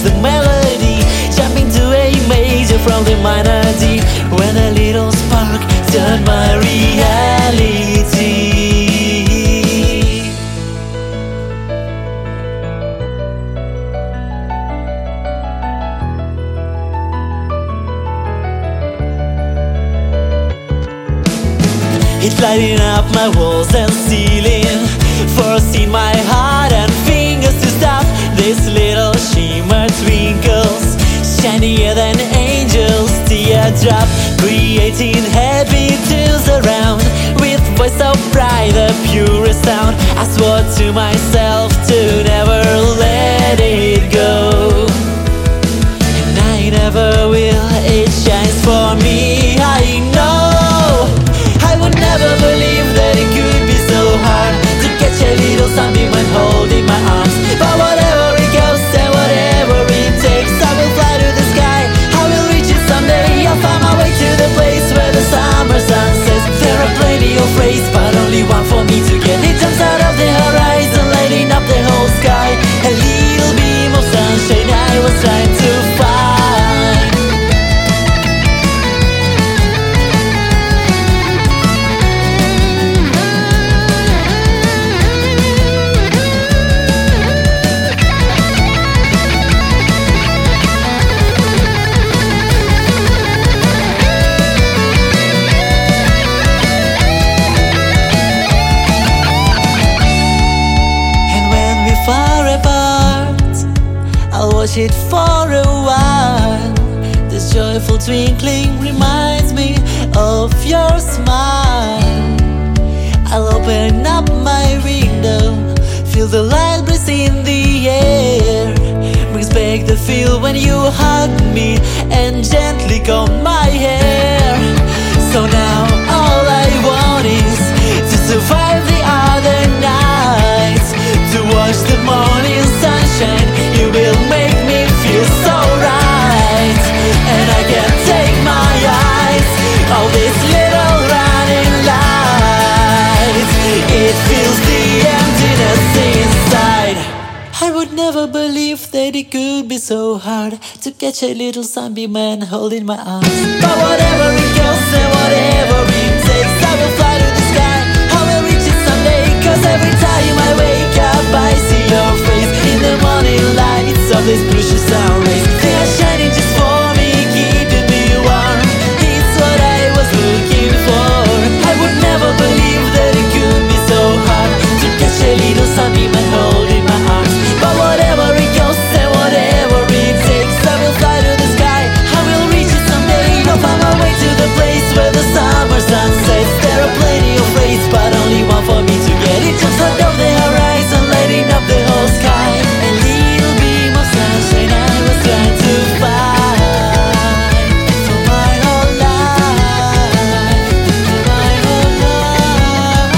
the melody, jumping to A major from the minor D, when a little spark turned my reality. It's lighting up my walls and ceiling, forcing my heart and fingers to stop. This little shimmer twinkles, shinier than angels' teardrop, creating happy tunes around, with voice so bright, the purest sound. I swore to myself to never let it go, and I never will. It shines for me, I know. I would never believe that it could be so hard to catch a little sunbeam and hold in my arms. But whatever it goes and whatever it takes, I will fly to the sky, I will reach it someday. I'll find my way to the place where the summer sun sets. There are plenty of ways, but only one for me to get. It jumps out of the horizon, lighting up the whole sky. A little beam of sunshine I was trying to find. Far apart, I'll watch it for a while. This joyful twinkling reminds me of your smile. I'll open up my window, feel the light breeze in the air, brings back the feel when you hug me and gently comb my hair. So now all I want is to survive the other nights, to watch the morning sunshine. You will make me feel so right, and I can't take my eyes off this little running light. It fills the emptiness inside. I would never believe that it could be so hard to catch a little sunbeam and hold in my arms. But whatever it goes and whatever it takes, I will fly to the sky, I will reach it someday. Cause every time I wake up I see your face in the morning lights of this precious sun rays. They are shining just for me, keeping me warm. It's what I was looking for. I would never believe that it could be so hard to catch a little sunbeam and hold in my arms. But whatever it goes and whatever it takes, I will fly to the sky, I will reach it someday. I'll find my way to the place where the summer sun sets. There are plenty of ways, but only one for me to get. It jumps out of the horizon, lighting up the whole sky. A little beam of sunshine I was trying to find for my whole life, for my whole life.